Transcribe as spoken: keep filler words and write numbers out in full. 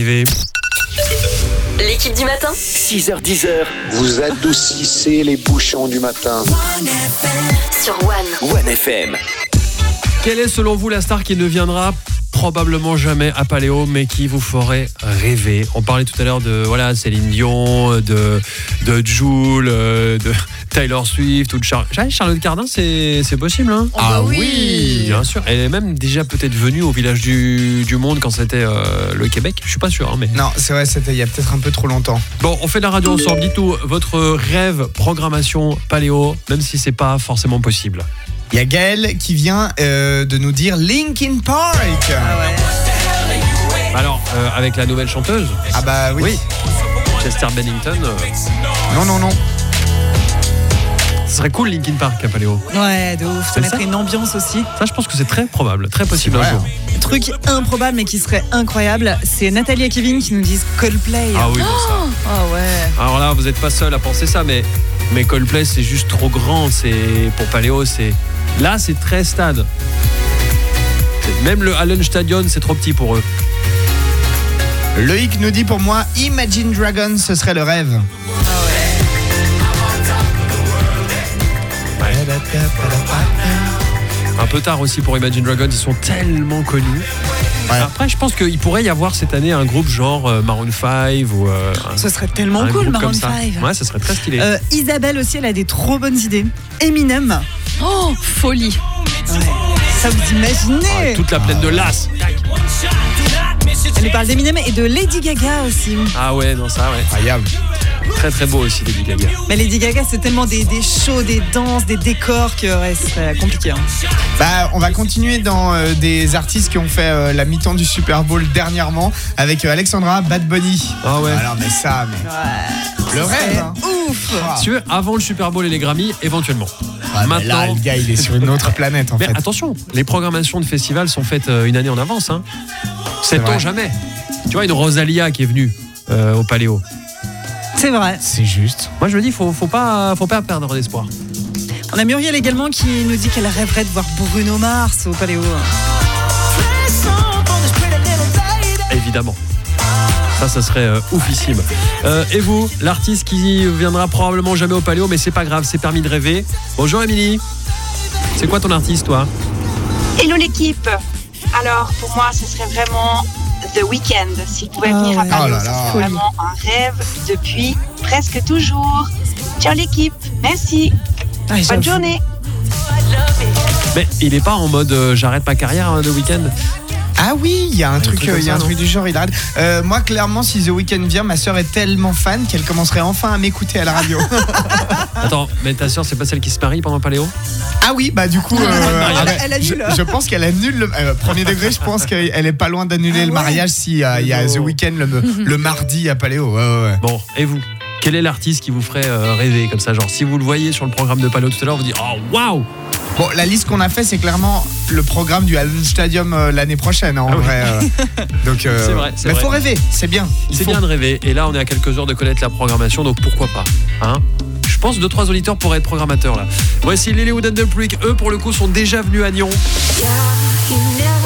rêver. L'équipe du matin, six heures dix heures, vous adoucissez les bouchons du matin. sur One. One F M. Quelle est selon vous la star qui ne viendra probablement jamais à Paléo, mais qui vous ferait rêver? On parlait tout à l'heure de voilà, Céline Dion, de, de Jul, de Taylor Swift ou de Char- Charlotte Cardin, c'est, c'est possible, hein? Oh bah oui. Bien sûr. Elle est même déjà peut-être venue au village du, du Monde quand c'était euh, le Québec. Je suis pas sûr, hein, mais. Non, c'est vrai, c'était il y a peut-être un peu trop longtemps. Bon, on fait de la radio ensemble. Dites-nous votre rêve programmation Paléo, même si c'est pas forcément possible. Il y a Gaël qui vient euh, de nous dire Linkin Park. Ah ouais. Alors, euh, avec la nouvelle chanteuse. Ah bah oui. Oui. Chester Bennington. euh, Non, non, non. Ce serait cool Linkin Park à Paléo. Ouais, de ouf. Ça C'est mettrait ça une ambiance aussi. Ça, je pense que c'est très probable, très possible C'est un vrai, jour. hein. Truc improbable mais qui serait incroyable, c'est Nathalie et Kevin qui nous disent Coldplay. Ah oui, bon, ça. Ah ouais. Alors là, vous n'êtes pas seul à penser ça, mais, mais Coldplay, c'est juste trop grand. C'est, pour Paléo, c'est. Là, c'est très stade. C'est- Même le Allen Stadion, c'est trop petit pour eux. Loïc nous dit pour moi Imagine Dragons, ce serait le rêve. Un peu tard aussi pour Imagine Dragons, ils sont tellement connus. Ouais. Après, je pense qu'il pourrait y avoir cette année un groupe genre euh, Maroon cinq ou euh, un, Ce serait tellement un cool, groupe Maroon comme ça. cinq. Ouais, ça serait très stylé. Euh, Isabelle aussi, elle a des trop bonnes idées. Eminem. Oh, folie. Ouais. Ça vous imaginez? Ah, toute la plaine de Las. Elle nous parle d'Eminem et de Lady Gaga aussi. Ah ouais, non, ça, ouais. Incroyable. Très très beau aussi, Lady Gaga. Mais Lady Gaga, c'est tellement des, des shows, des danses, des décors que ouais, c'est compliqué. Hein. Bah, on va continuer dans euh, des artistes qui ont fait euh, la mi-temps du Super Bowl dernièrement avec euh, Alexandra, Bad Bunny. Ah ouais. Alors mais ça, mais Ouais. le rêve. Hein. Ouf. Ah. Si tu veux, avant le Super Bowl et les Grammy, éventuellement. Ah, mais là, Maintenant- le gars, il est sur une autre planète en Mais fait. attention, les programmations de festivals sont faites euh, une année en avance. Hein. Sait-on vrai. jamais? Tu vois, une Rosalia qui est venue euh, au Paléo. C'est vrai. C'est juste. Moi, je me dis, faut, faut pas, faut pas perdre d'espoir. On a Muriel également qui nous dit qu'elle rêverait de voir Bruno Mars au Paléo. Évidemment. Ça, ça serait euh, oufissime. Euh, et vous, l'artiste qui viendra probablement jamais au Paléo, mais c'est pas grave, c'est permis de rêver. Bonjour Émilie. C'est quoi ton artiste, toi? Hello l'équipe. Alors pour moi ce serait vraiment The Weeknd. S'il pouvait Ah venir à ouais. Paris, Oh là ce là. serait vraiment un rêve depuis presque toujours. Ciao l'équipe, merci. Ah, Bonne j'avoue. journée. Mais il est pas en mode euh, j'arrête ma carrière hein, le week-end. Ah oui, il y a un truc, truc euh, comme il y a un ça, truc du genre. Il arrête. Euh, moi, clairement, si The Weeknd vient, ma sœur est tellement fan qu'elle commencerait enfin à m'écouter à la radio. Attends, mais ta soeur, c'est pas celle qui se marie pendant le Paléo? Ah oui, bah du coup, euh, mariage. ah bah, Elle annule. je, je pense qu'elle annule le euh, premier degré. Je pense qu'elle est pas loin d'annuler Ah le ouais. mariage si euh, il y a The Weeknd le, le mardi à Paléo. Ouais, ouais, ouais. Bon, et vous? Quel est l'artiste qui vous ferait euh, rêver comme ça? Genre, si vous le voyez sur le programme de Paléo tout à l'heure, vous dites oh waouh! Bon, la liste qu'on a fait, c'est clairement le programme du Allen Stadium euh, l'année prochaine, hein, en Ah oui. vrai. euh. Donc, euh, C'est vrai, c'est mais vrai. faut rêver, c'est bien. Il C'est faut. bien de rêver. Et là, on est à quelques heures de connaître la programmation, donc pourquoi pas hein? Je pense que deux trois auditeurs pourraient être programmateurs là. Voici Lilywood and the Prick. Eux, pour le coup, sont déjà venus à Nyon. You never